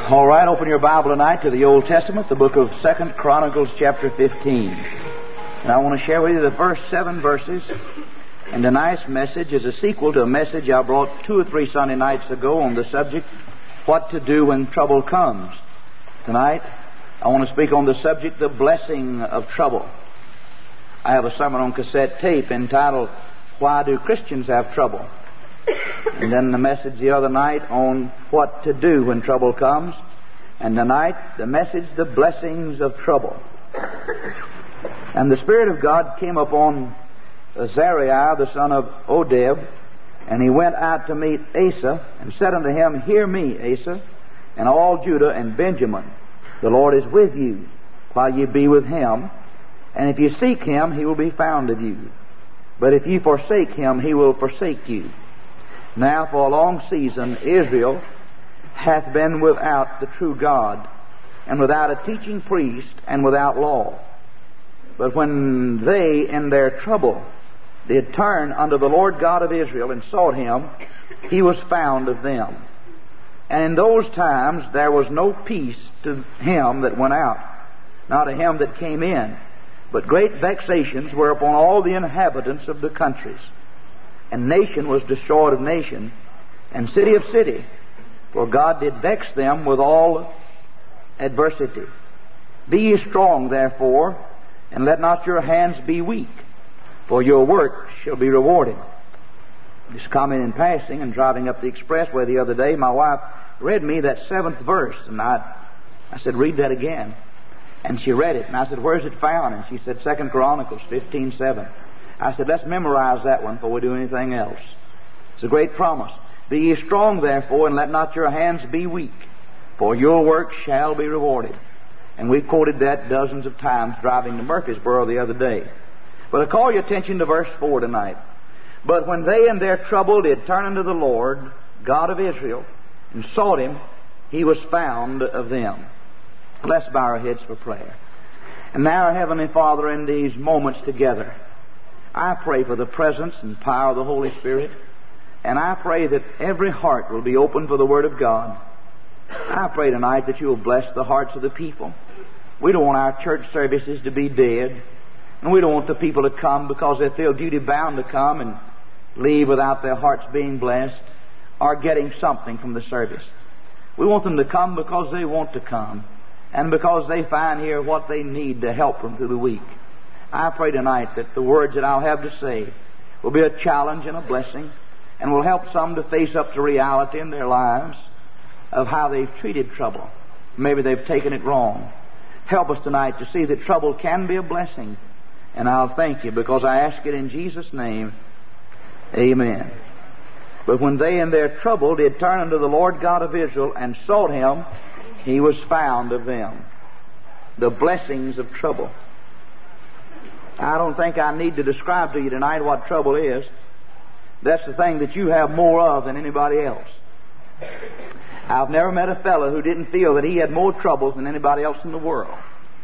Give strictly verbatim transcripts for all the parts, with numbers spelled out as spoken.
All right, open your Bible tonight to the Old Testament, the book of Second Chronicles, chapter fifteen. And I want to share with you the first seven verses. And tonight's message is a sequel to a message I brought two or three Sunday nights ago on the subject, what to do when trouble comes. Tonight, I want to speak on the subject, the blessing of trouble. I have a sermon on cassette tape entitled, Why Do Christians Have Trouble? And then the message the other night on what to do when trouble comes. And tonight, the message, the blessings of trouble. And the Spirit of God came upon Azariah, the son of Oded, and he went out to meet Asa, and said unto him, Hear me, Asa, and all Judah and Benjamin. The Lord is with you, while ye be with him. And if ye seek him, he will be found of you. But if ye forsake him, he will forsake you. Now for a long season Israel hath been without the true God, and without a teaching priest, and without law. But when they in their trouble did turn unto the Lord God of Israel, and sought him, he was found of them. And in those times there was no peace to him that went out, not to him that came in, but great vexations were upon all the inhabitants of the countries. And nation was destroyed of nation, and city of city, for God did vex them with all adversity. Be ye strong, therefore, and let not your hands be weak, for your work shall be rewarded. Just comment in passing, and driving up the expressway the other day, my wife read me that seventh verse, and I, I said, read that again. And she read it, and I said, where's it found? And she said, Second Chronicles fifteen seven. I said, let's memorize that one before we do anything else. It's a great promise. Be ye strong, therefore, and let not your hands be weak, for your work shall be rewarded. And we quoted that dozens of times driving to Murfreesboro the other day. But I call your attention to verse four tonight. But when they in their trouble did turn unto the Lord, God of Israel, and sought him, he was found of them. Let's bow our heads for prayer. And now, our Heavenly Father, in these moments together, I pray for the presence and power of the Holy Spirit, and I pray that every heart will be open for the Word of God. I pray tonight that you will bless the hearts of the people. We don't want our church services to be dead, and we don't want the people to come because they feel duty-bound to come and leave without their hearts being blessed or getting something from the service. We want them to come because they want to come, and because they find here what they need to help them through the week. I pray tonight that the words that I'll have to say will be a challenge and a blessing, and will help some to face up to reality in their lives of how they've treated trouble. Maybe they've taken it wrong. Help us tonight to see that trouble can be a blessing, and I'll thank you because I ask it in Jesus' name. Amen. But when they in their trouble did turn unto the Lord God of Israel and sought him, he was found of them. The blessings of trouble. I don't think I need to describe to you tonight what trouble is. That's the thing that you have more of than anybody else. I've never met a fellow who didn't feel that he had more troubles than anybody else in the world.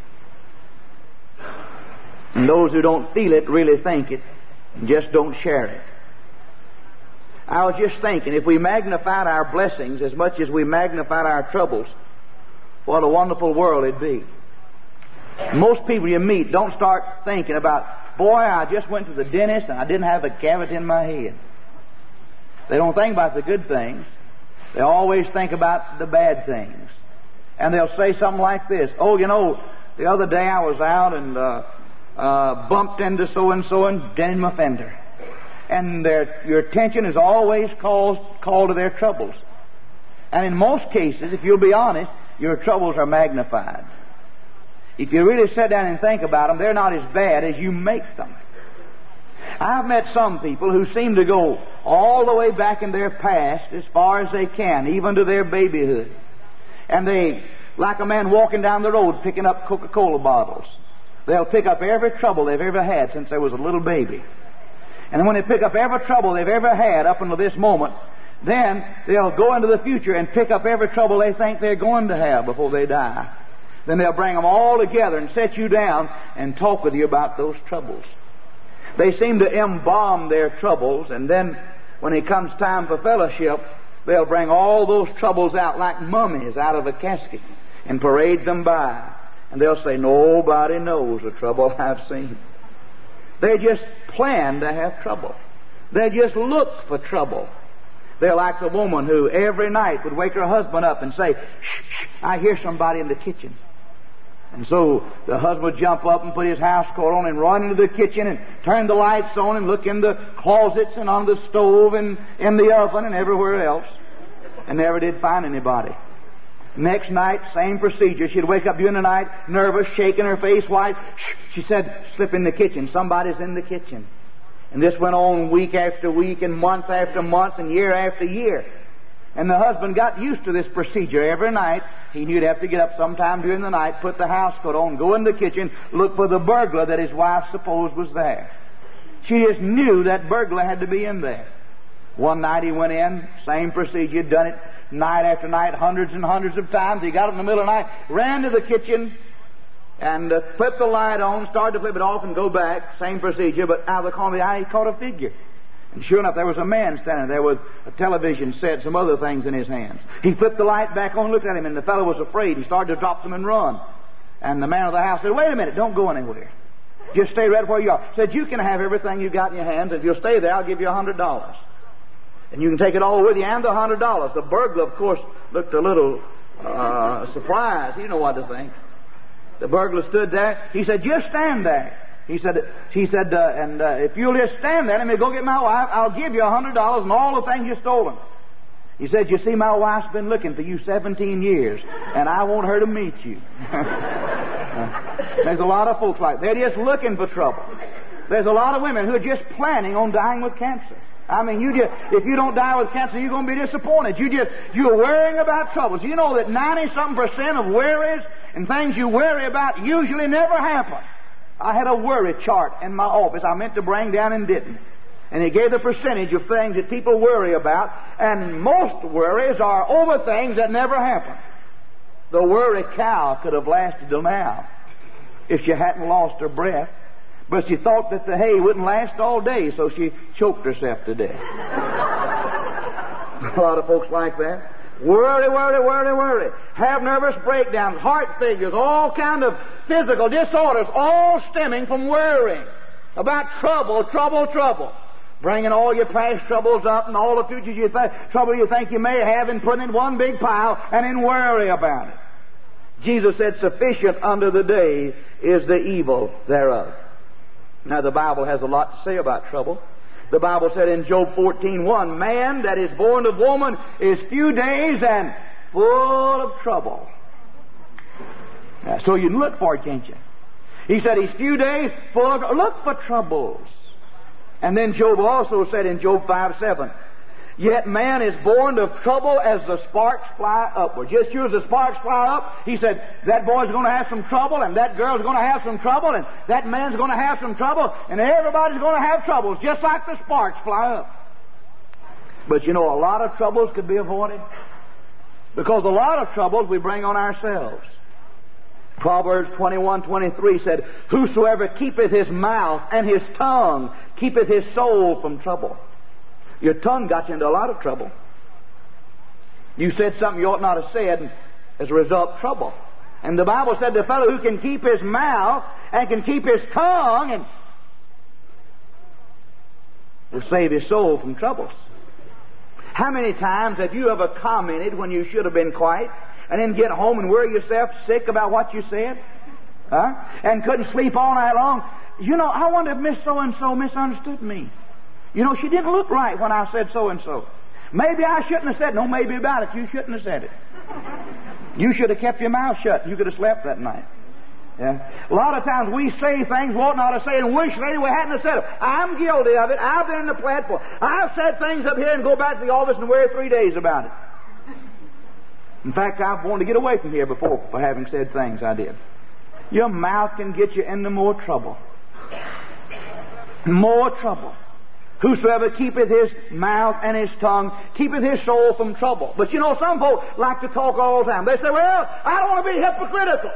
And those who don't feel it really think it and just don't share it. I was just thinking, if we magnified our blessings as much as we magnified our troubles, what a wonderful world it'd be. Most people you meet don't start thinking about, boy, I just went to the dentist and I didn't have a cavity in my head. They don't think about the good things. They always think about the bad things. And they'll say something like this, oh, you know, the other day I was out and uh, uh, bumped into so-and-so and dented my fender. And their, your attention is always called, called to their troubles. And in most cases, if you'll be honest, your troubles are magnified. If you really sit down and think about them, they're not as bad as you make them. I've met some people who seem to go all the way back in their past as far as they can, even to their babyhood. And they, like a man walking down the road picking up Coca-Cola bottles, they'll pick up every trouble they've ever had since they was a little baby. And when they pick up every trouble they've ever had up until this moment, then they'll go into the future and pick up every trouble they think they're going to have before they die. Then they'll bring them all together and set you down and talk with you about those troubles. They seem to embalm their troubles, and then when it comes time for fellowship, They'll bring all those troubles out like mummies out of a casket and parade them by. And they'll say, nobody knows the trouble I've seen. They just plan to have trouble. They just look for trouble. They're like the woman who every night would wake her husband up and say, shh, shh, I hear somebody in the kitchen. And so the husband would jump up and put his house coat on and run into the kitchen and turn the lights on and look in the closets and on the stove and in the oven and everywhere else. And never did find anybody. Next night, same procedure. She'd wake up during the night, nervous, shaking her face white. Shh, she said, slip in the kitchen. Somebody's in the kitchen. And this went on week after week and month after month and year after year. And the husband got used to this procedure. Every night, he knew he'd have to get up sometime during the night, put the house coat on, go in the kitchen, look for the burglar that his wife supposed was there. She just knew that burglar had to be in there. One night he went in, same procedure, done it night after night, hundreds and hundreds of times. He got up in the middle of the night, ran to the kitchen, and uh, flipped the light on, started to flip it off and go back, same procedure, but out of the corner of the eye he caught a figure. And sure enough, there was a man standing there with a television set, some other things in his hands. He flipped the light back on, looked at him, and the fellow was afraid. He started to drop them and run. And the man of the house said, wait a minute, don't go anywhere. Just stay right where you are. Said, you can have everything you got in your hands. If you'll stay there, I'll give you a hundred dollars. And you can take it all with you and the hundred dollars. The burglar, of course, looked a little uh, surprised. He didn't know what to think. The burglar stood there. He said, just stand there. He said, he said, uh, and uh, if you'll just stand there, let me go get my wife. I'll give you a hundred dollars and all the things you've stolen. He said, you see, my wife's been looking for you seventeen years, and I want her to meet you. There's a lot of folks like that. They're just looking for trouble. There's a lot of women who are just planning on dying with cancer. I mean, you just, if you don't die with cancer, you're going to be disappointed. You just, you're worrying about troubles. You know that ninety-something percent of worries and things you worry about usually never happen. I had a worry chart in my office I meant to bring down and didn't. And it gave the percentage of things that people worry about, and most worries are over things that never happen. The worry cow could have lasted till now if she hadn't lost her breath. But she thought that the hay wouldn't last all day, so she choked herself to death. A lot of folks like that. Worry, worry, worry, worry. Have nervous breakdowns, heart failures, all kind of physical disorders, all stemming from worrying about trouble, trouble, trouble. Bringing all your past troubles up and all the future you th- trouble you think you may have and putting it in one big pile and then worry about it. Jesus said, sufficient unto the day is the evil thereof. Now the Bible has a lot to say about trouble. The Bible said in Job fourteen one, man that is born of woman is few days and full of trouble. Now, so you can look for it, can't you? He said he's few days full of, look for troubles. And then Job also said in Job five seven, yet man is born of trouble as the sparks fly upward. Just as the sparks fly up, he said, that boy's going to have some trouble, and that girl's going to have some trouble, and that man's going to have some trouble, and everybody's going to have troubles, just like the sparks fly up. But you know, a lot of troubles could be avoided, because a lot of troubles we bring on ourselves. Proverbs twenty-one twenty-three said, whosoever keepeth his mouth and his tongue keepeth his soul from trouble. Your tongue got you into a lot of trouble. You said something you ought not have said, and as a result, trouble. And the Bible said the fellow who can keep his mouth and can keep his tongue and will save his soul from troubles. How many times have you ever commented when you should have been quiet, and then get home and worry yourself sick about what you said? Huh? And couldn't sleep all night long? You know, I wonder if Miss So-and-so misunderstood me. You know, she didn't look right when I said so-and-so. Maybe I shouldn't have said, no, maybe about it. You shouldn't have said it. You should have kept your mouth shut. You could have slept that night. Yeah. A lot of times we say things we ought not to say and wish maybe we hadn't have said them. I'm guilty of it. I've been in the platform. I've said things up here and go back to the office and worry three days about it. In fact, I've wanted to get away from here before for having said things I did. Your mouth can get you into more trouble. More trouble. Whosoever keepeth his mouth and his tongue keepeth his soul from trouble. But you know, some folks like to talk all the time. They say, well, I don't want to be hypocritical.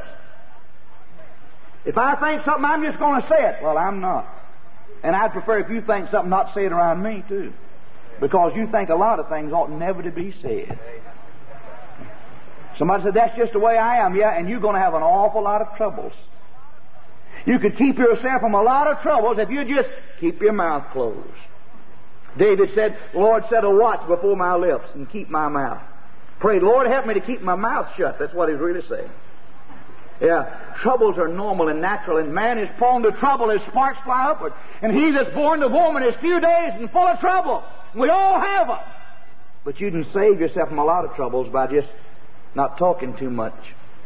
If I think something, I'm just going to say it. Well, I'm not. And I'd prefer if you think something, not say it around me, too. because you think a lot of things ought never to be said. Somebody said, that's just the way I am. Yeah, and you're going to have an awful lot of troubles. You could keep yourself from a lot of troubles if you just keep your mouth closed. David said, Lord, set a watch before my lips and keep my mouth. Pray, Lord, help me to keep my mouth shut. That's what he's really saying. Yeah, troubles are normal and natural, and man is prone to trouble as sparks fly upward. And he that's born of woman is few days and full of trouble. We all have them. But you can save yourself from a lot of troubles by just not talking too much.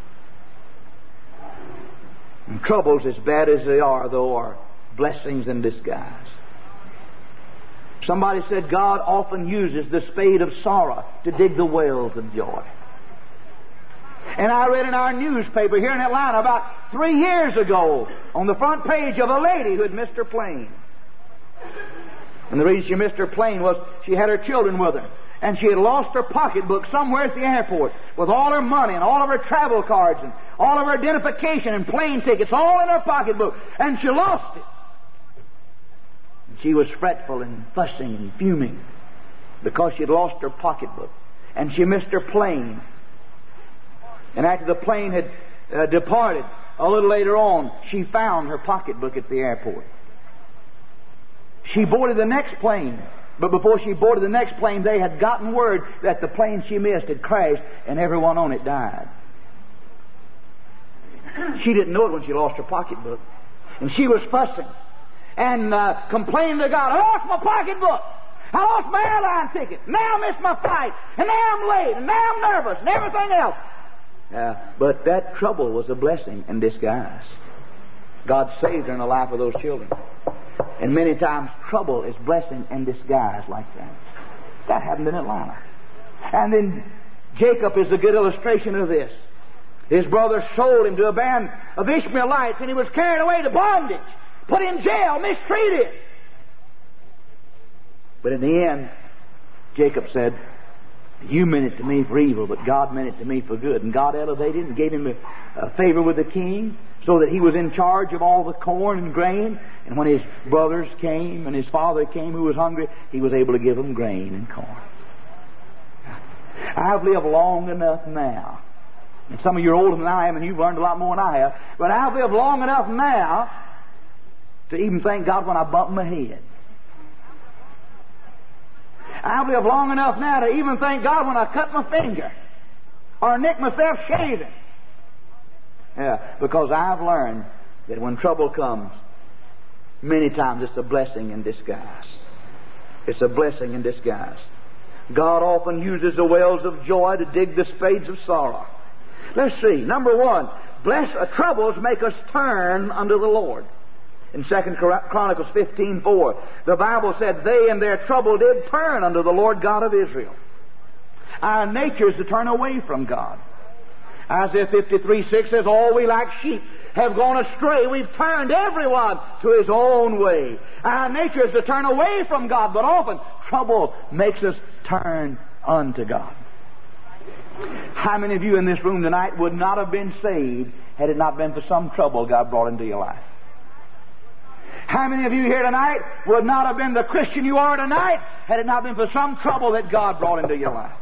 And troubles, as bad as they are, though, are blessings in disguise. Somebody said God often uses the spade of sorrow to dig the wells of joy. And I read in our newspaper here in Atlanta about three years ago on the front page of a lady who had missed her plane. And the reason she missed her plane was she had her children with her. And she had lost her pocketbook somewhere at the airport with all her money and all of her travel cards and all of her identification and plane tickets, all in her pocketbook. And she lost it. And she was fretful and fussing and fuming because she had lost her pocketbook. And she missed her plane. And after the plane had uh, departed, a little later on, she found her pocketbook at the airport. She boarded the next plane. But before she boarded the next plane, they had gotten word that the plane she missed had crashed and everyone on it died. She didn't know it when she lost her pocketbook. And she was fussing and uh, complaining to God, I lost my pocketbook. I lost my airline ticket. Now I missed my flight. And now I'm late. And now I'm nervous. And everything else. Uh, but that trouble was a blessing in disguise. God saved her in the life of those children. And many times trouble is blessing in disguise like that. That happened in Atlanta. And then Jacob is a good illustration of this. His brother sold him to a band of Ishmaelites, and he was carried away to bondage, put in jail, mistreated. But in the end, Jacob said, you meant it to me for evil, but God meant it to me for good. And God elevated and gave him a, a favor with the king, so that he was in charge of all the corn and grain. And when his brothers came and his father came who was hungry, he was able to give them grain and corn. I've lived long enough now. And some of you are older than I am, and you've learned a lot more than I have. But I've lived long enough now to even thank God when I bump my head. I've lived long enough now to even thank God when I cut my finger or nick myself shaving. Yeah, because I've learned that when trouble comes, many times it's a blessing in disguise. It's a blessing in disguise. God often uses the wells of joy to dig the spades of sorrow. Let's see. Number one, bless uh, troubles make us turn unto the Lord. In Second Chronicles fifteen four, the Bible said, they in their trouble did turn unto the Lord God of Israel. Our nature is to turn away from God. Isaiah fifty-three six says, all we like sheep have gone astray. We've turned everyone to his own way. Our nature is to turn away from God, but often trouble makes us turn unto God. How many of you in this room tonight would not have been saved had it not been for some trouble God brought into your life? How many of you here tonight would not have been the Christian you are tonight had it not been for some trouble that God brought into your life?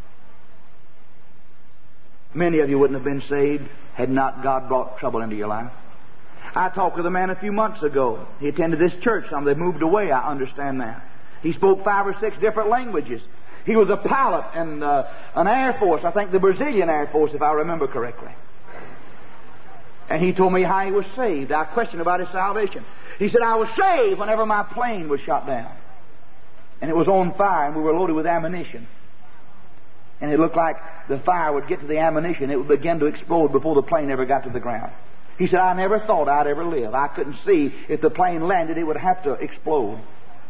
Many of you wouldn't have been saved had not God brought trouble into your life. I talked with a man a few months ago. He attended this church. Some they moved away. I understand that. He spoke five or six different languages. He was a pilot in uh, an Air Force, I think the Brazilian Air Force, if I remember correctly. And he told me how he was saved. I questioned about his salvation. He said, I was saved whenever my plane was shot down. And it was on fire, and we were loaded with ammunition. And it looked like the fire would get to the ammunition. It would begin to explode before the plane ever got to the ground. He said, I never thought I'd ever live. I couldn't see if the plane landed, it would have to explode.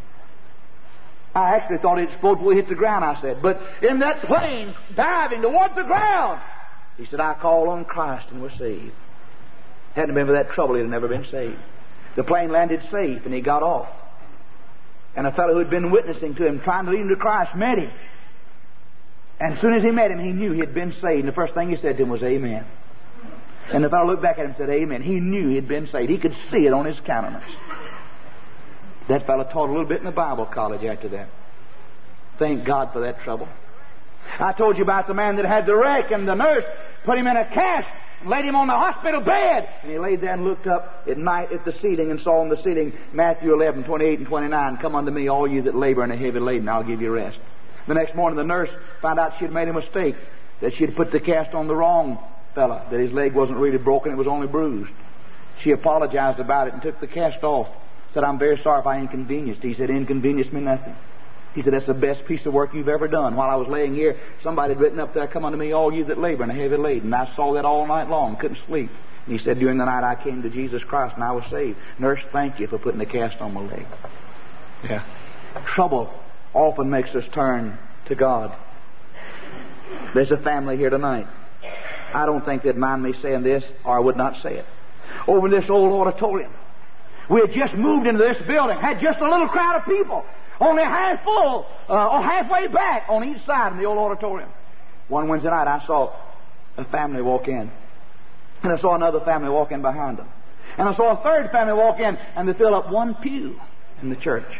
I actually thought it'd explode before it hit the ground, I said. But in that plane diving towards the ground, he said, I called on Christ and was saved. Hadn't it been for that trouble, he'd have never been saved. The plane landed safe, and he got off. And a fellow who had been witnessing to him, trying to lead him to Christ, met him. And as soon as he met him, he knew he had been saved. And the first thing he said to him was, Amen. And the fellow looked back at him and said, Amen. He knew he had been saved. He could see it on his countenance. That fellow taught a little bit in the Bible college after that. Thank God for that trouble. I told you about the man that had the wreck, and the nurse put him in a cast and laid him on the hospital bed. And he laid there and looked up at night at the ceiling and saw on the ceiling Matthew eleven, twenty-eight and twenty-nine, "Come unto me, all you that labor and are heavy laden, I'll give you rest." The next morning the nurse found out she had made a mistake, that she had put the cast on the wrong fella, that his leg wasn't really broken, it was only bruised. She apologized about it and took the cast off. Said, "I'm very sorry if I inconvenienced." He said, "Inconvenience me nothing." He said, "That's the best piece of work you've ever done." While I was laying here, somebody had written up there, "Come unto me, all you that labor and are heavy laden." And I saw that all night long, couldn't sleep. And he said, "During the night I came to Jesus Christ and I was saved." Nurse, thank you for putting the cast on my leg. Yeah. Trouble often makes us turn to God. There's a family here tonight. I don't think they'd mind me saying this, or I would not say it. Over in this old auditorium, we had just moved into this building, had just a little crowd of people, only half full, uh, or halfway back on each side in the old auditorium. One Wednesday night I saw a family walk in, and I saw another family walk in behind them, and I saw a third family walk in, and they filled up one pew in the church.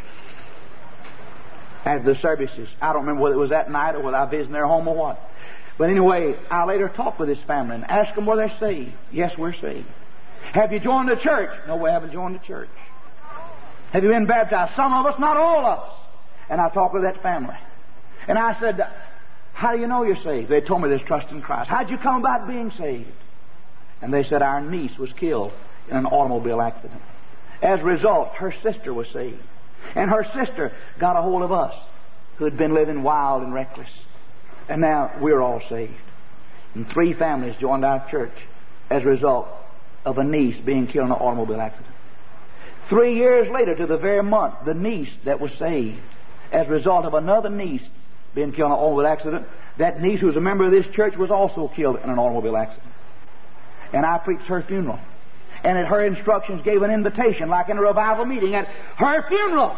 At the services, I don't remember whether it was that night or whether I visited their home or what. But anyway, I later talked with this family and asked them whether they're saved. Yes, we're saved. Have you joined the church? No, we haven't joined the church. Have you been baptized? Some of us, not all of us. And I talked with that family. And I said, "How do you know you're saved?" They told me there's trust in Christ. "How'd you come about being saved?" And they said, "Our niece was killed in an automobile accident. As a result, her sister was saved. And her sister got a hold of us, who had been living wild and reckless. And now we're all saved." And three families joined our church as a result of a niece being killed in an automobile accident. Three years later, to the very month, the niece that was saved as a result of another niece being killed in an automobile accident, that niece who was a member of this church was also killed in an automobile accident. And I preached her funeral. And at her instructions gave an invitation, like in a revival meeting, at her funeral.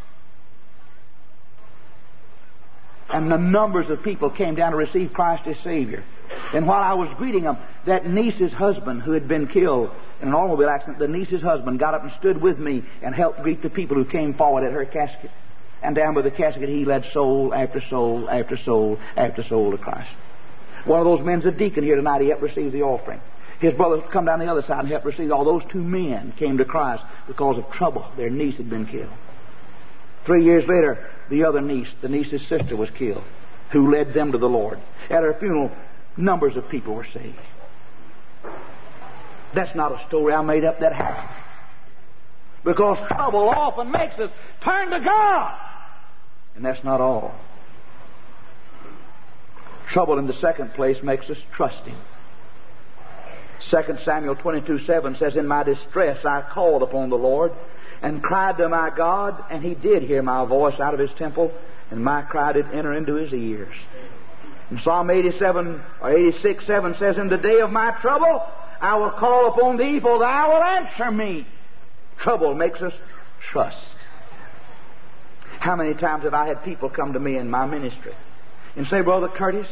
And the numbers of people came down to receive Christ as Savior. And while I was greeting them, that niece's husband who had been killed in an automobile accident, the niece's husband got up and stood with me and helped greet the people who came forward at her casket. And down by the casket he led soul after soul after soul after soul to Christ. One of those men's a deacon here tonight. He helped receive the offering. His brothers come down the other side and help receive. All those two men came to Christ because of trouble. Their niece had been killed. Three years later, the other niece, the niece's sister, was killed, who led them to the Lord. At her funeral, numbers of people were saved. That's not a story I made up. That happened. Because trouble often makes us turn to God. And that's not all. Trouble in the second place makes us trust Him. Second Samuel twenty-two seven says, "In my distress I called upon the Lord and cried to my God, and He did hear my voice out of His temple, and my cry did enter into His ears." And Psalm eighty-seven or eighty-six seven says, "In the day of my trouble I will call upon Thee, for Thou wilt answer me." Trouble makes us trust. How many times have I had people come to me in my ministry and say, "Brother Curtis,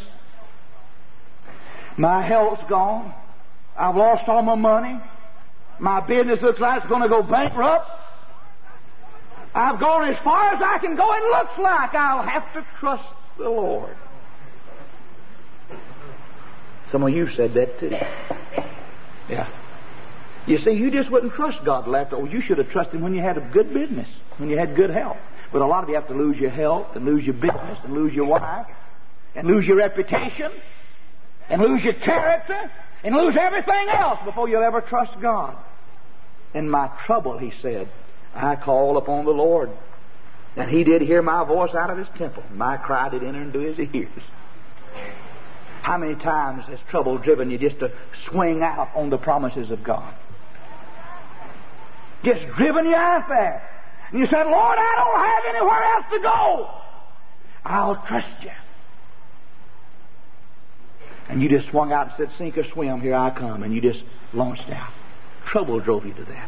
my health's gone. I've lost all my money. My business looks like it's going to go bankrupt. I've gone as far as I can go. It looks like I'll have to trust the Lord." Some of you said that too. Yeah. You see, you just wouldn't trust God till after. Oh, you should have trusted Him when you had a good business, when you had good health. But a lot of you have to lose your health and lose your business and lose your wife and lose your reputation and lose your character and lose everything else before you'll ever trust God. "In my trouble," he said, "I called upon the Lord, and He did hear my voice out of His temple. My cry did enter into His ears." How many times has trouble driven you just to swing out on the promises of God? Just driven you out there. And you said, "Lord, I don't have anywhere else to go. I'll trust You." And you just swung out and said, "Sink or swim, here I come." And you just launched out. Trouble drove you to that.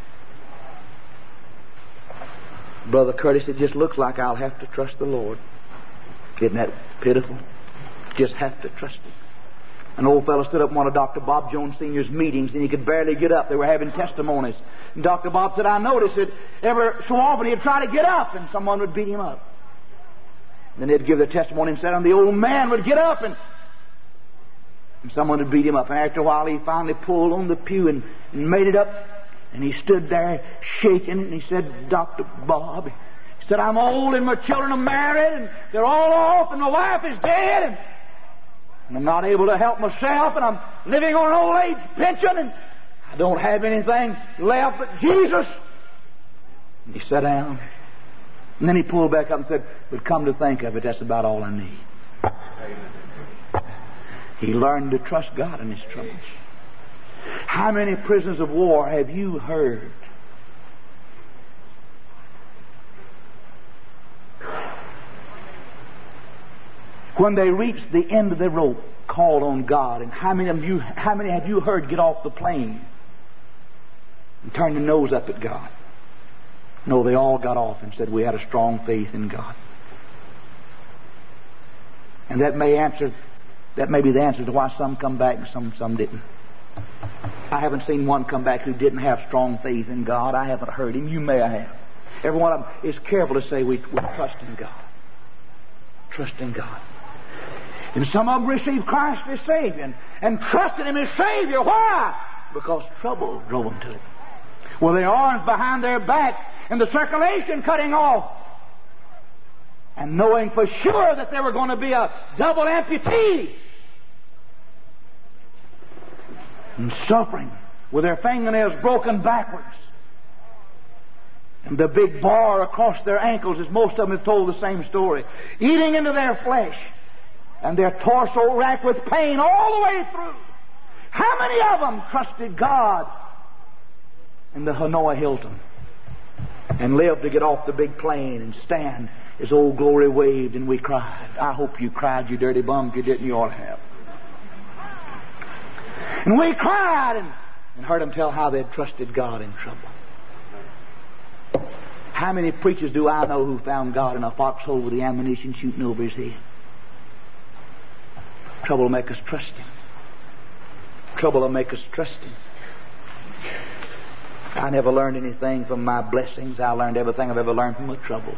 "Brother Curtis, it just looks like I'll have to trust the Lord." Isn't that pitiful? Just have to trust Him. An old fellow stood up in one of Doctor Bob Jones Senior's meetings, and he could barely get up. They were having testimonies. And Doctor Bob said, "I noticed that ever so often he'd try to get up, and someone would beat him up." then they'd give their testimony and said, and the old man would get up and, and someone would beat him up. And after a while he finally pulled on the pew and, and made it up. And he stood there shaking and he said, Doctor Bob, he said, I'm old and my children are married and they're all off and my wife is dead and, and I'm not able to help myself and I'm living on an old age pension and I don't have anything left but Jesus. And he sat down. And then he pulled back up and said, but come to think of it, that's about all I need. He learned to trust God in his troubles. How many prisoners of war have you heard when they reached the end of their rope called on God? And how many of you, how many have you heard get off the plane and turn their nose up at God? No, they all got off and said, we had a strong faith in God. And that may answer, that may be the answer to why some come back and some, some didn't. I haven't seen one come back who didn't have strong faith in God. I haven't heard him. You may have. Every one of them is careful to say we, we trust in God. Trust in God. And some of them received Christ as Savior and, and trusted Him as Savior. Why? Because trouble drove them to it. Well, their arms behind their back and the circulation cutting off. And knowing for sure that they were going to be a double amputee. And suffering with their fingernails broken backwards. And the big bar across their ankles, as most of them have told the same story. Eating into their flesh. And their torso racked with pain all the way through. How many of them trusted God in the Hanoi Hilton and lived to get off the big plane and stand as Old Glory waved and we cried? I hope you cried, you dirty bum. If you didn't, you ought to have. And we cried and, and heard them tell how they'd trusted God in trouble. How many preachers do I know who found God in a foxhole with the ammunition shooting over his head? Trouble will make us trust Him. Trouble will make us trust Him. I never learned anything from my blessings. I learned everything I've ever learned from my troubles.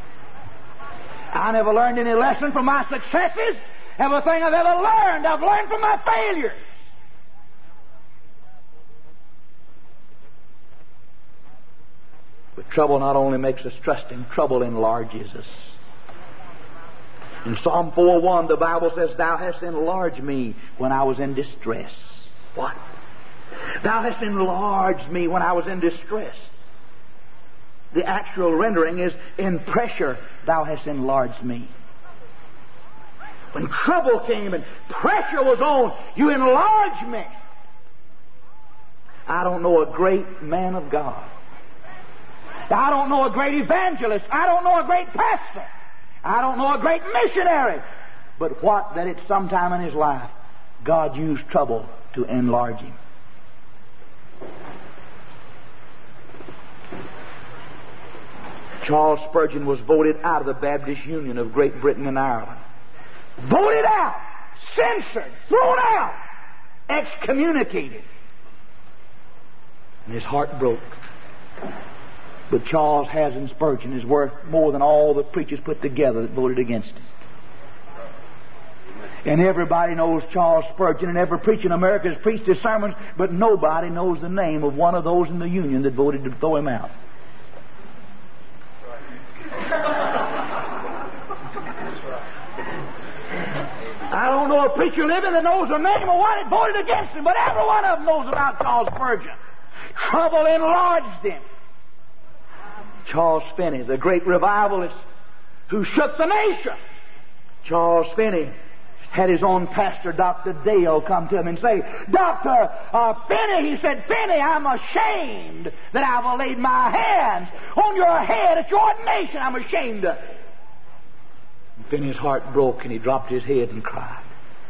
I never learned any lesson from my successes. Everything I've ever learned, I've learned from my failures. But trouble not only makes us trust Him, trouble enlarges us. In Psalm four one, the Bible says, Thou hast enlarged me when I was in distress. What? Thou hast enlarged me when I was in distress. The actual rendering is, in pressure, Thou hast enlarged me. When trouble came and pressure was on, You enlarged me. I don't know a great man of God. I don't know a great evangelist. I don't know a great pastor. I don't know a great missionary. But what that at some time in his life, God used trouble to enlarge him. Charles Spurgeon was voted out of the Baptist Union of Great Britain and Ireland. Voted out, censored, thrown out, excommunicated. And his heart broke. But Charles Haddon Spurgeon is worth more than all the preachers put together that voted against him. And everybody knows Charles Spurgeon, and every preacher in America has preached his sermons, but nobody knows the name of one of those in the Union that voted to throw him out. I don't know a preacher living that knows the name of one that voted against him, but every one of them knows about Charles Spurgeon. Trouble enlarged him. Charles Finney, the great revivalist who shook the nation. Charles Finney had his own pastor, Doctor Dale, come to him and say, Doctor uh, Finney, he said, Finney, I'm ashamed that I've laid my hands on your head at your ordination. I'm ashamed of it. And Finney's heart broke and he dropped his head and cried.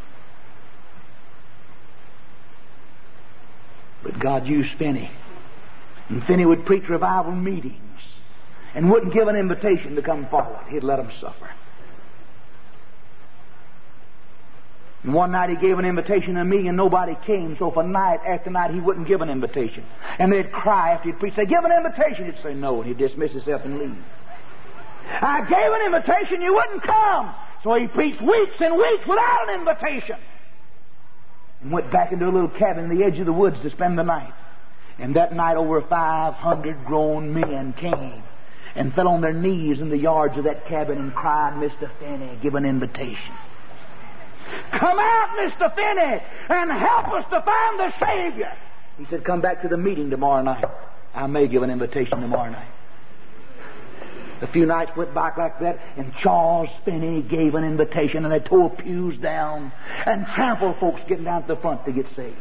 But God used Finney. And Finney would preach revival meetings and wouldn't give an invitation to come forward. He'd let them suffer. And one night he gave an invitation to me and nobody came, so for night after night he wouldn't give an invitation. And they'd cry after he'd preach, say, give an invitation. He'd say no, and he'd dismiss himself and leave. I gave an invitation, you wouldn't come. So he preached weeks and weeks without an invitation. And went back into a little cabin in the edge of the woods to spend the night. And that night over five hundred grown men came and fell on their knees in the yards of that cabin and cried, Mister Finney, give an invitation. Come out, Mister Finney, and help us to find the Savior. He said, come back to the meeting tomorrow night. I may give an invitation tomorrow night. A few nights went by like that, and Charles Finney gave an invitation, and they tore pews down and trampled folks getting down to the front to get saved.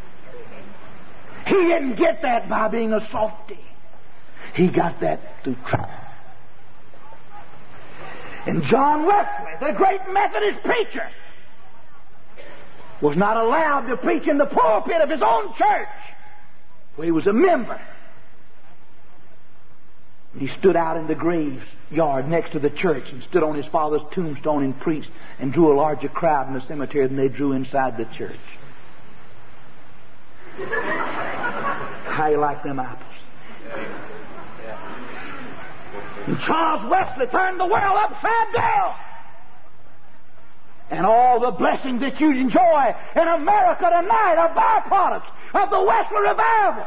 He didn't get that by being a softy. He got that through trouble. And John Wesley, the great Methodist preacher, was not allowed to preach in the pulpit of his own church, where he was a member. He stood out in the graveyard next to the church and stood on his father's tombstone and preached and drew a larger crowd in the cemetery than they drew inside the church. How you like them apples? And Charles Wesley turned the world upside down. And all the blessings that you enjoy in America tonight are byproducts of the Wesley revivals.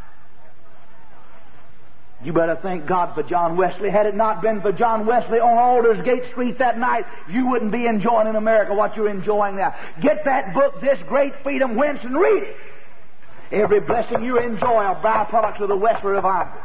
You better thank God for John Wesley. Had it not been for John Wesley on Aldersgate Street that night, you wouldn't be enjoying in America what you're enjoying now. Get that book, This Great Freedom Whence, and read it. Every blessing you enjoy are byproducts of the Wesley revivals.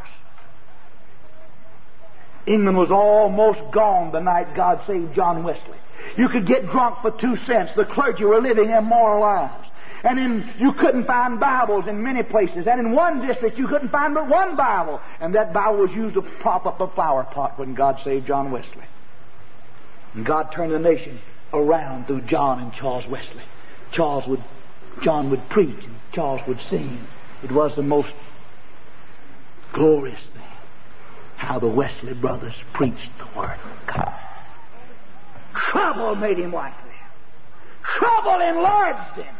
England was almost gone the night God saved John Wesley. You could get drunk for two cents. The clergy were living immoral lives. And in, you couldn't find Bibles in many places. And in one district you couldn't find but one Bible. And that Bible was used to prop up a flower pot when God saved John Wesley. And God turned the nation around through John and Charles Wesley. Charles would, John would preach and Charles would sing. It was the most glorious thing. How the Wesley brothers preached the Word of God. Trouble made him like that. Trouble enlarged him.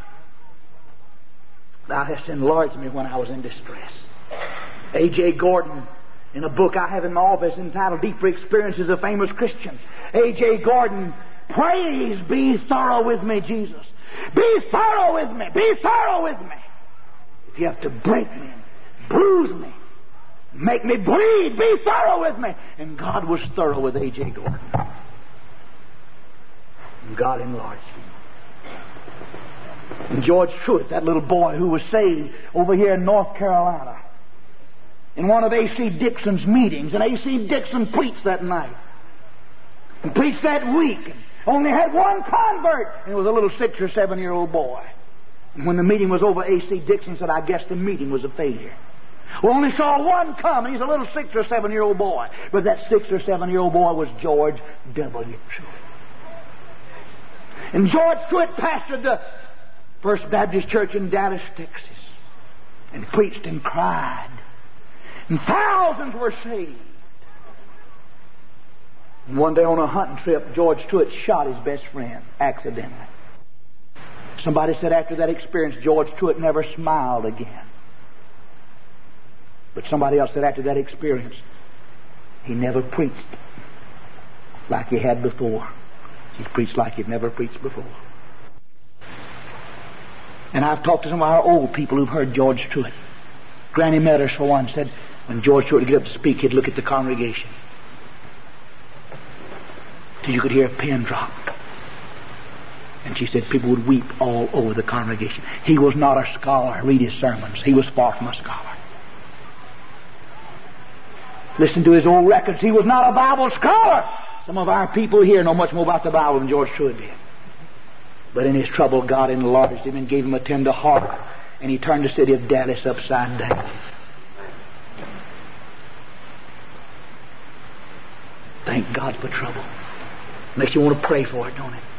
Thou hast enlarged me when I was in distress. A J Gordon, in a book I have in my office entitled Deeper Experiences of Famous Christians, A J Gordon, praise be thorough with me, Jesus. Be thorough with me. Be thorough with me. If you have to break me, bruise me, make me bleed, be thorough with me. And God was thorough with A J Gordon. And God enlarged him. And George Truett, that little boy who was saved over here in North Carolina, in one of A C Dixon's meetings, and A C Dixon preached that night. And preached that week. And only had one convert. And it was a little six or seven year old boy. And when the meeting was over, A C Dixon said, I guess the meeting was a failure. We only saw one come, and he's a little six or seven year old boy. But that six or seven year old boy was George W. Truett. And George Truett pastored the First Baptist Church in Dallas, Texas, and preached and cried. And thousands were saved. And one day on a hunting trip, George Truett shot his best friend accidentally. Somebody said after that experience, George Truett never smiled again. But somebody else said after that experience, he never preached like he had before. He preached like he'd never preached before. And I've talked to some of our old people who've heard George Truett. Granny Meadows, for one, said when George Truett would get up to speak, he'd look at the congregation till you could hear a pin drop. And she said people would weep all over the congregation. He was not a scholar. Read his sermons. He was far from a scholar. Listen to his old records. He was not a Bible scholar. Some of our people here know much more about the Bible than George Truett did. But in his trouble, God enlarged him and gave him a tender heart. And he turned the city of Dallas upside down. Thank God for trouble. Makes you want to pray for it, don't it?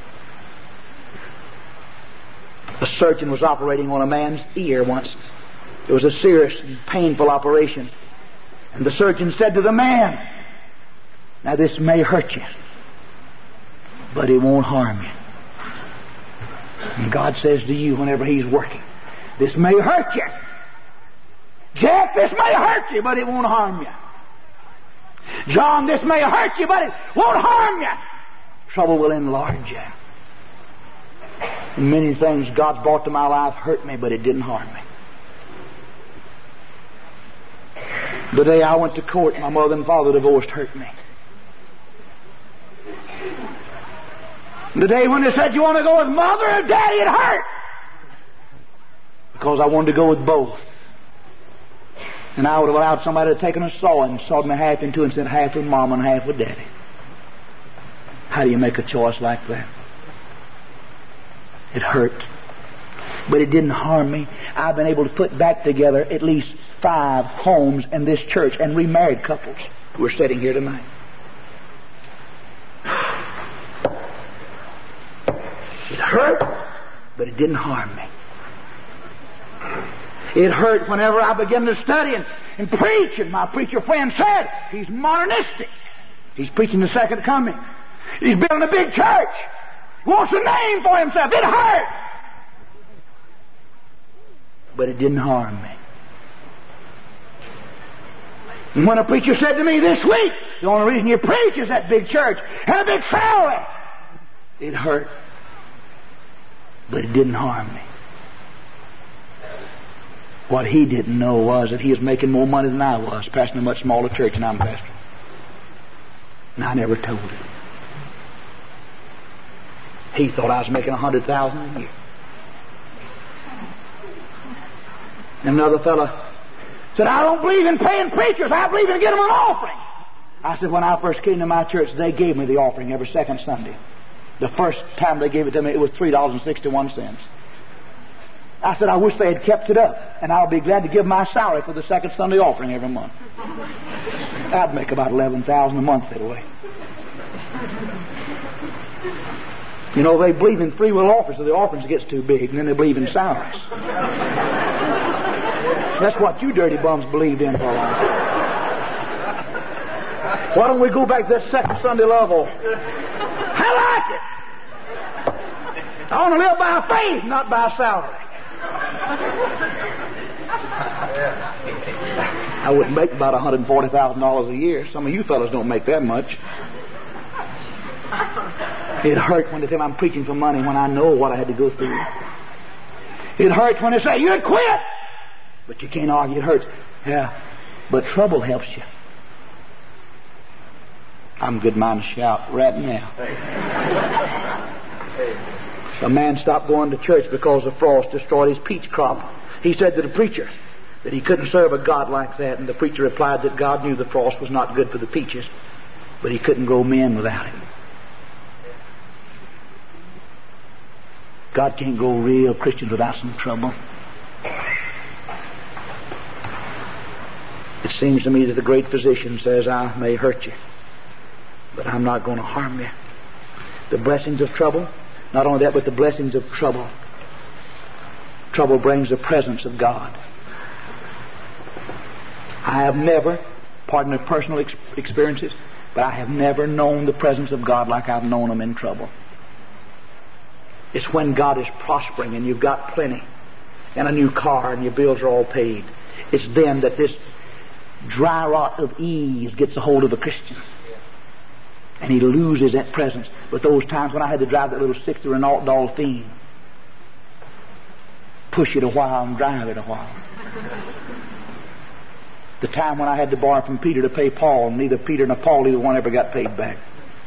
A surgeon was operating on a man's ear once. It was a serious and painful operation. And the surgeon said to the man, now this may hurt you, but it won't harm you. And God says to you whenever He's working, this may hurt you. Jack, this may hurt you, but it won't harm you. John, this may hurt you, but it won't harm you. Trouble will enlarge you. And many things God's brought to my life hurt me, but it didn't harm me. The day I went to court, my mother and father divorced hurt me. The day when they said, you want to go with mother or daddy, it hurt. Because I wanted to go with both. And I would have allowed somebody to take a saw and sawed me half in two and said half with mama and half with daddy. How do you make a choice like that? It hurt. But it didn't harm me. I've been able to put back together at least five homes in this church and remarried couples who are sitting here tonight. It hurt, but it didn't harm me. It hurt whenever I began to study and, and preach, and my preacher friend said, he's modernistic. He's preaching the second coming. He's building a big church. He wants a name for himself. It hurt. But it didn't harm me. And when a preacher said to me this week, the only reason you preach is that big church and a big salary, it hurt. But it didn't harm me. What he didn't know was that he was making more money than I was, pastoring a much smaller church than I'm pastoring. And I never told him. He thought I was making a hundred thousand a year. And another fellow said, I don't believe in paying preachers. I believe in getting them an offering. I said, when I first came to my church, they gave me the offering every second Sunday. The first time they gave it to me, it was three dollars and sixty-one cents. I said, I wish they had kept it up, and I'll be glad to give my salary for the second Sunday offering every month. I'd make about eleven thousand dollars a month that way. You know, they believe in free will offerings, so the offerings gets too big, and then they believe in salaries. That's what you dirty bums believed in for a while. Why don't we go back to that second Sunday love offering? I like it. I want to live by faith, not by salary. I wouldn't make about one hundred forty thousand dollars a year. Some of you fellas don't make that much. It hurt when they tell me I'm preaching for money when I know what I had to go through. It hurts when they say, you'd quit. But you can't argue. It hurts. Yeah. But trouble helps you. I'm good mind to shout right now. A man stopped going to church because the frost destroyed his peach crop. He said to the preacher that he couldn't serve a God like that, and the preacher replied that God knew the frost was not good for the peaches, but he couldn't grow men without him. God can't grow real Christians without some trouble. It seems to me that the great physician says, I may hurt you, but I'm not going to harm you. The blessings of trouble, not only that, but the blessings of trouble. Trouble brings the presence of God. I have never, pardon my personal ex- experiences, but I have never known the presence of God like I've known Him in trouble. It's when God is prospering and you've got plenty and a new car and your bills are all paid. It's then that this dry rot of ease gets a hold of a Christian. And he loses that presence. But those times when I had to drive that little sixty Renault Dolphin, push it a while and drive it a while. The time when I had to borrow from Peter to pay Paul, and neither Peter nor Paul, either one ever got paid back.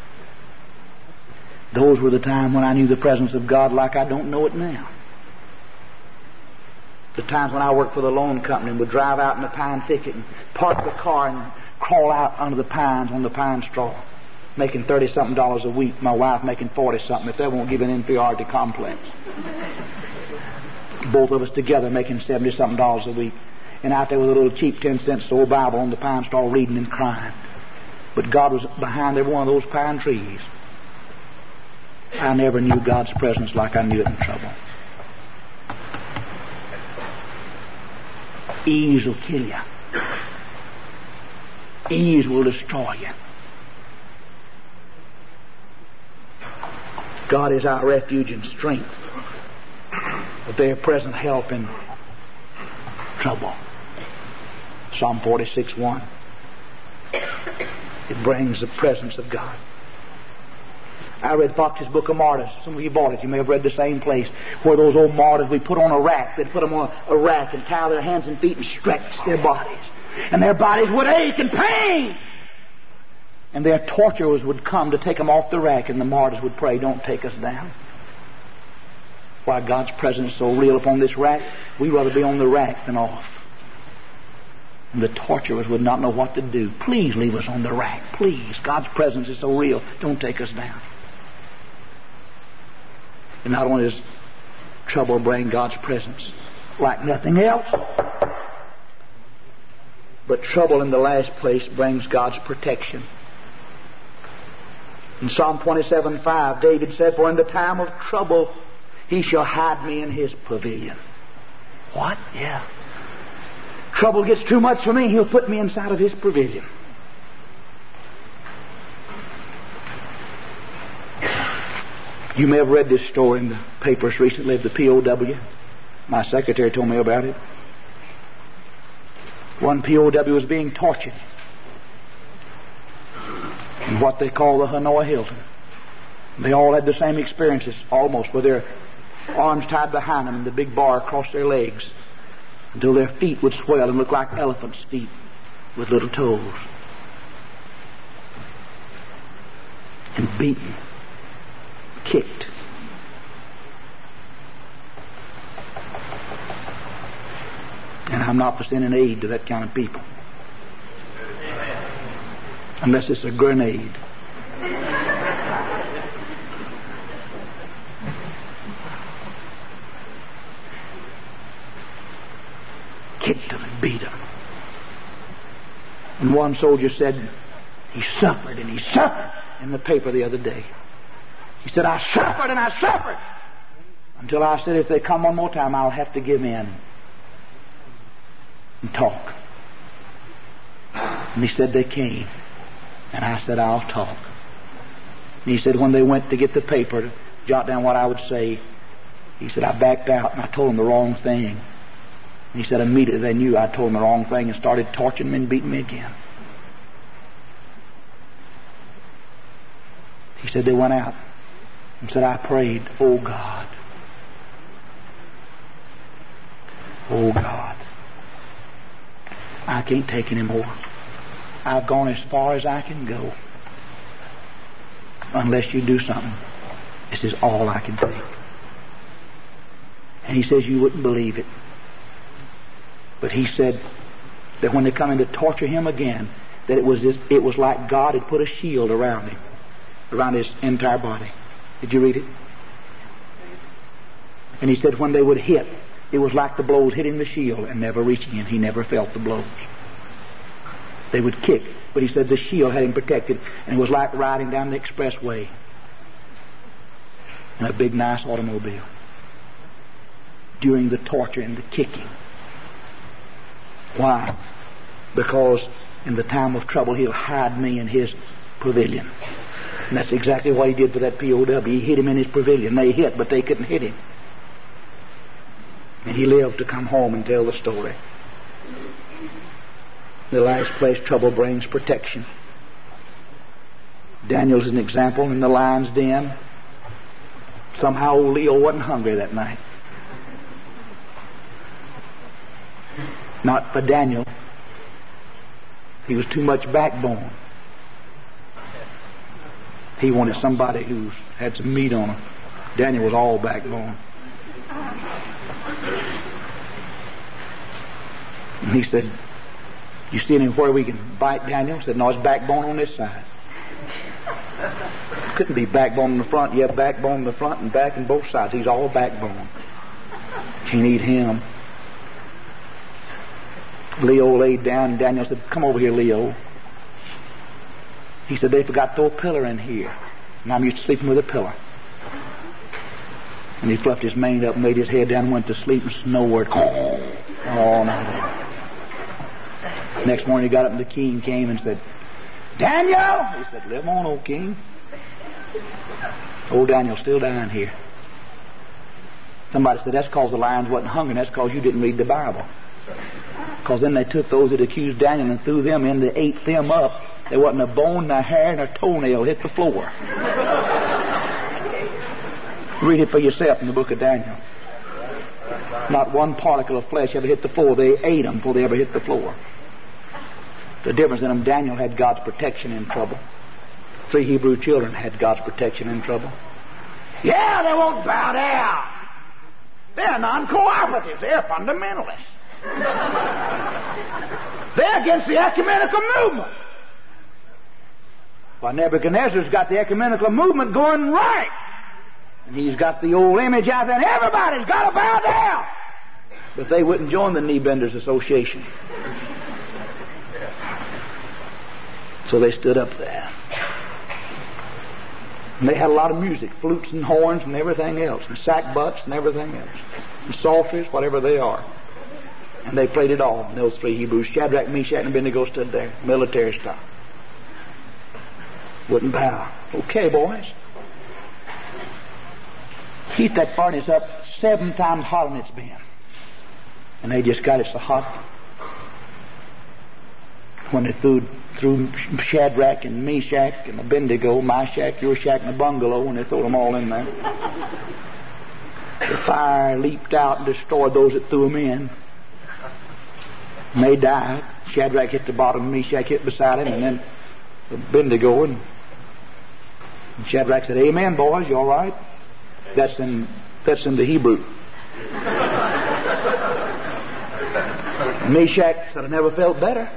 Those were the time when I knew the presence of God like I don't know it now. The times when I worked for the loan company and would drive out in the pine thicket and park the car and crawl out under the pines on the pine straw, making thirty-something dollars a week, my wife making forty-something, if that won't give an inferiority complex. Both of us together making seventy-something dollars a week. And out there with a little cheap ten cent old Bible on the pine straw reading and crying. But God was behind every one of those pine trees. I never knew God's presence like I knew it in trouble. Ease will kill you. Ease will destroy you. God is our refuge and strength, a very present help in trouble. Psalm forty-six one. It brings the presence of God. I read Fox's Book of Martyrs. Some of you bought it. You may have read the same place where those old martyrs, we put on a rack. They'd put them on a rack and tie their hands and feet and stretch their bodies. And their bodies would ache and pain. And their torturers would come to take them off the rack, and the martyrs would pray, don't take us down. Why, God's presence is so real upon this rack, we'd rather be on the rack than off. And the torturers would not know what to do. Please leave us on the rack. Please. God's presence is so real. Don't take us down. And not only does trouble bring God's presence like nothing else, but trouble in the last place brings God's protection. In Psalm twenty-seven five, David said, for in the time of trouble He shall hide me in His pavilion. What? Yeah. Trouble gets too much for me, He'll put me inside of His pavilion. You may have read this story in the papers recently of the P O W. My secretary told me about it. One P O W was being tortured in what they call the Hanoi Hilton. They all had the same experiences, almost, with their arms tied behind them and the big bar across their legs, until their feet would swell and look like elephants' feet with little toes. And beaten, kicked. And I'm not for sending aid to that kind of people. Unless it's a grenade. Kicked them and beat them. And one soldier said he suffered and he suffered in the paper the other day. He said, I suffered and I suffered until I said, if they come one more time, I'll have to give in and talk. And he said they came. And I said, I'll talk. And he said, when they went to get the paper to jot down what I would say, he said, I backed out and I told them the wrong thing. And he said, immediately they knew I told them the wrong thing and started torturing me and beating me again. He said, they went out and said, I prayed, oh God, oh God, I can't take any more. I've gone as far as I can go. Unless you do something, this is all I can take. And he says you wouldn't believe it. But he said that when they come in to torture him again, that it was this, it was like God had put a shield around him, around his entire body. Did you read it? And he said when they would hit, it was like the blows hitting the shield and never reaching him. He never felt the blows. They would kick, but he said the shield had him protected, and it was like riding down the expressway in a big, nice automobile during the torture and the kicking. Why? Because in the time of trouble, He'll hide me in His pavilion. And that's exactly what He did for that P O W. He hid him in his pavilion. They hit, but they couldn't hit him. And he lived to come home and tell the story. The last place trouble brings protection. Daniel's an example in the lion's den. Somehow old Leo wasn't hungry that night. Not for Daniel. He was too much backbone. He wanted somebody who had some meat on him. Daniel was all backbone. And he said, you see anywhere we can bite Daniel? He said, no, it's backbone on this side. Couldn't be backbone in the front. You have backbone in the front and back and both sides. He's all backbone. Can't eat him. Leo laid down and Daniel said, come over here, Leo. He said, they forgot to throw a pillar in here. And I'm used to sleeping with a pillar. And he fluffed his mane up and laid his head down and went to sleep and snored all night. Next morning he got up and the king came and said, Daniel! He said, live on, old king. Old Daniel's still dying here. Somebody said, that's because the lions wasn't hungry. That's because you didn't read the Bible. Because then they took those that accused Daniel and threw them in, they ate them up, There wasn't a bone, and a hair, and a toenail hit the floor. Read it for yourself in the book of Daniel. Not one particle of flesh ever hit the floor. They ate them before they ever hit the floor. The difference in them, Daniel had God's protection in trouble. Three Hebrew children had God's protection in trouble. Yeah, they won't bow down. They're non-cooperatives. They're fundamentalists. They're against the ecumenical movement. Well, Nebuchadnezzar's got the ecumenical movement going right. And he's got the old image out there, and everybody's got to bow down. But they wouldn't join the Knee Benders Association. So they stood up there. And they had a lot of music, flutes and horns and everything else, and sackbuts and everything else, and psalteries, whatever they are. And they played it all. And those three Hebrews, Shadrach, Meshach, and Abednego, stood there, military style. Wouldn't bow. Okay, boys. Heat that furnace up seven times hotter than it's been. And they just got it so hot. When they threw, threw Shadrach and Meshach and Abednego, my shack, your shack, and a bungalow, and they threw them all in there. The fire leaped out and destroyed those that threw them in. And they died. Shadrach hit the bottom, Meshach hit beside him, and then Abednego. And Shadrach said, "Amen, boys, you all right?" That's in that's in the Hebrew. Meshach said, "I never felt better."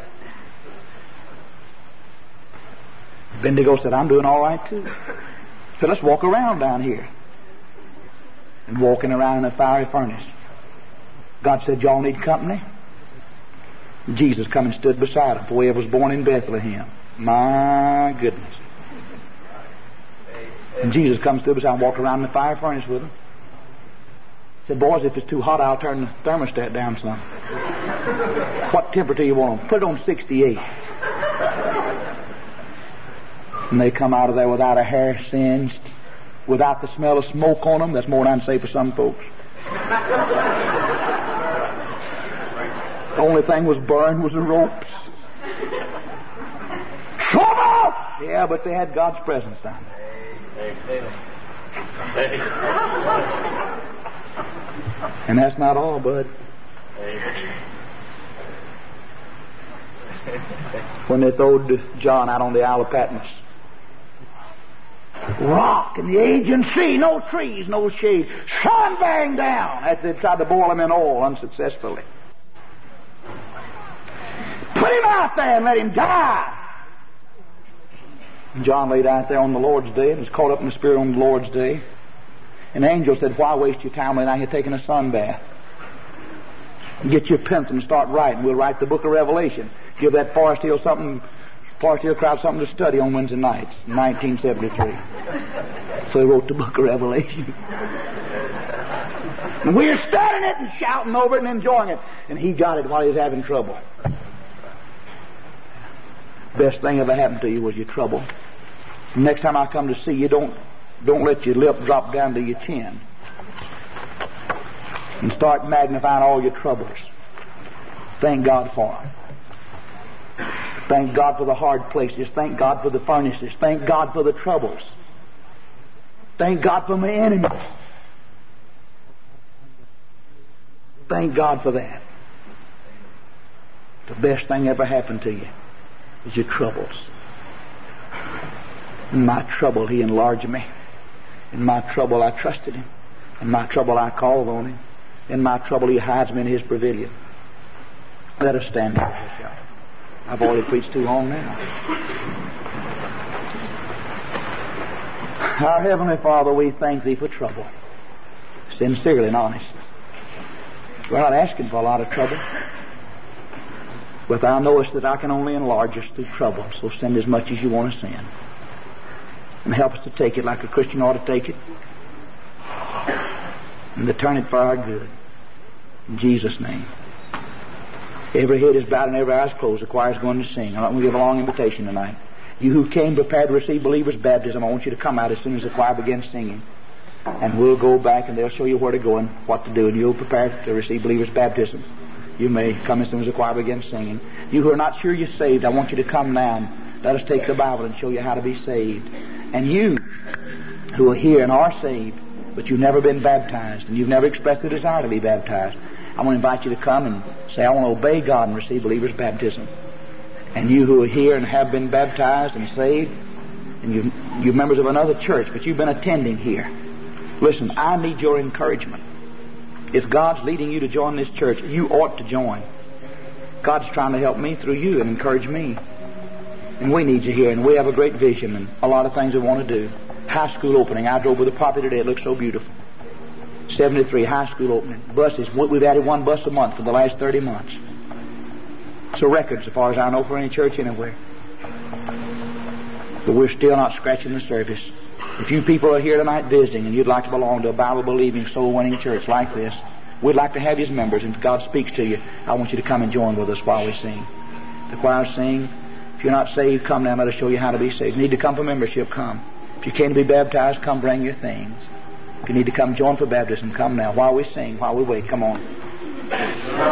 Abednego said, "I'm doing all right too." So let's walk around down here. And walking around in a fiery furnace. God said, "Y'all need company?" Jesus come and stood beside him, for he was born in Bethlehem. My goodness. And Jesus comes stood beside him, walked around in the fire furnace with him. Said, "Boys, if it's too hot, I'll turn the thermostat down some." "What temperature you want on?" "Put it on sixty-eight. And they come out of there without a hair singed, without the smell of smoke on them. That's more than I can say for some folks. The only thing was burned was the ropes. Trouble! Yeah, but they had God's presence down there. And that's not all, bud. When they throwed John out on the Isle of Patmos, rock and the aging sea, no trees, no shade, sun bang down after they tried to boil him in oil unsuccessfully. Put him out there and let him die. And John laid out there on the Lord's day and was caught up in the Spirit on the Lord's day. And the angel said, "Why waste your time when you're taking a sun bath? Get your pencil and start writing. We'll write the book of Revelation. Give that Forest Hill something, Forest Hill crowd something to study on Wednesday nights." In nineteen seventy-three. So he wrote the book of Revelation. And we were studying it and shouting over it and enjoying it. And he got it while he was having trouble. Best thing ever happened to you was your trouble. Next time I come to see you, don't don't let your lip drop down to your chin. And start magnifying all your troubles. Thank God for them. Thank God for the hard places. Thank God for the furnaces. Thank God for the troubles. Thank God for my enemies. Thank God for that. The best thing ever happened to you is your troubles. In my trouble, He enlarged me. In my trouble, I trusted Him. In my trouble, I called on Him. In my trouble, He hides me in His pavilion. Let us stand here, shall we? I've already preached too long now. Our Heavenly Father, we thank Thee for trouble. Sincerely and honest. We're not asking for a lot of trouble. But Thou knowest that I can only enlarge us through trouble. So send as much as You want to send. And help us to take it like a Christian ought to take it. And to turn it for our good. In Jesus' name. Every head is bowed and every eye is closed. The choir is going to sing. I'm not going to give a long invitation tonight. You who came prepared to receive believers' baptism, I want you to come out as soon as the choir begins singing. And we'll go back and they'll show you where to go and what to do. And you'll prepare to receive believers' baptism. You may come as soon as the choir begins singing. You who are not sure you're saved, I want you to come now and Let us take the Bible and show you how to be saved. And you who are here and are saved, but you've never been baptized and you've never expressed the desire to be baptized, I want to invite you to come and say, I want to obey God and receive believer's baptism. And you who are here and have been baptized and saved, and you, you're members of another church, but you've been attending here, listen, I need your encouragement. If God's leading you to join this church, you ought to join. God's trying to help me through you and encourage me. And we need you here, and we have a great vision and a lot of things we want to do. High school opening. I drove with the property today. It looks so beautiful. seventy-three, high school opening. Buses. We've added one bus a month for the last thirty months. It's a record, so far as I know, for any church anywhere. But we're still not scratching the surface. If you people are here tonight visiting and you'd like to belong to a Bible-believing, soul-winning church like this, we'd like to have you as members. And if God speaks to you, I want you to come and join with us while we sing. The choir sing. If you're not saved, come down. Let us show you how to be saved. If you need to come for membership, come. If you can't be baptized, come bring your things. If you need to come join for baptism, come now. While we sing, while we wait, come on.